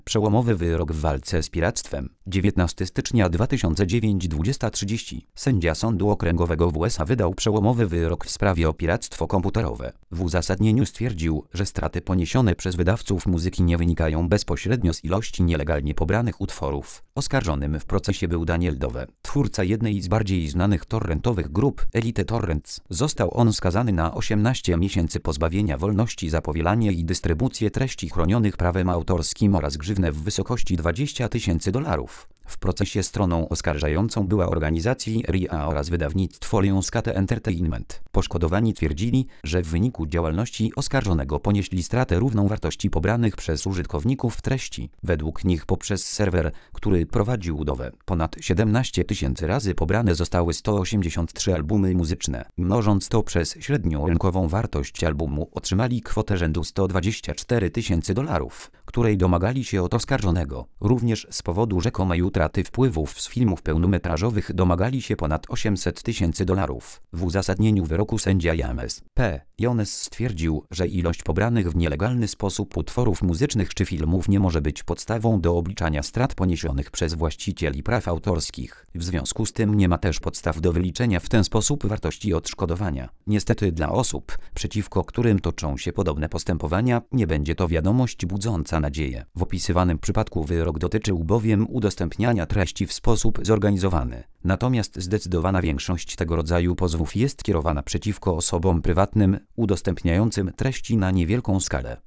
Przełomowy wyrok w walce z piractwem. 19 stycznia 2009 20:30. Sędzia Sądu Okręgowego w USA wydał przełomowy wyrok w sprawie o piractwo komputerowe. W uzasadnieniu stwierdził, że straty poniesione przez wydawców muzyki nie wynikają bezpośrednio z ilości nielegalnie pobranych utworów. Oskarżonym w procesie był Daniel Dove, twórca jednej z bardziej znanych torrentowych grup Elite Torrents. Został on skazany na 18 miesięcy pozbawienia wolności za powielanie i dystrybucję treści chronionych prawem autorskim oraz grzywnę w wysokości $20,000. W procesie stroną oskarżającą była organizacja RIAA oraz wydawnictwo Lionsgate Entertainment. Poszkodowani twierdzili, że w wyniku działalności oskarżonego ponieśli stratę równą wartości pobranych przez użytkowników treści. Według nich poprzez serwer, który prowadził Dove, ponad 17 000 razy pobrane zostały 183 albumy muzyczne. Mnożąc to przez średnią rynkową wartość albumu, otrzymali kwotę rzędu $124,000, której domagali się od oskarżonego. Również z powodu rzekomej utraty wpływów z filmów pełnometrażowych domagali się ponad $800,000. W uzasadnieniu wyroku sędzia James P. Jones stwierdził, że ilość pobranych w nielegalny sposób utworów muzycznych czy filmów nie może być podstawą do obliczania strat poniesionych przez właścicieli praw autorskich. W związku z tym nie ma też podstaw do wyliczenia w ten sposób wartości odszkodowania. Niestety dla osób, przeciwko którym toczą się podobne postępowania, nie będzie to wiadomość budząca nadzieję. W opisywanym przypadku wyrok dotyczył bowiem udostępniania treści w sposób zorganizowany. Natomiast zdecydowana większość tego rodzaju pozwów jest kierowana przeciwko osobom prywatnym udostępniającym treści na niewielką skalę.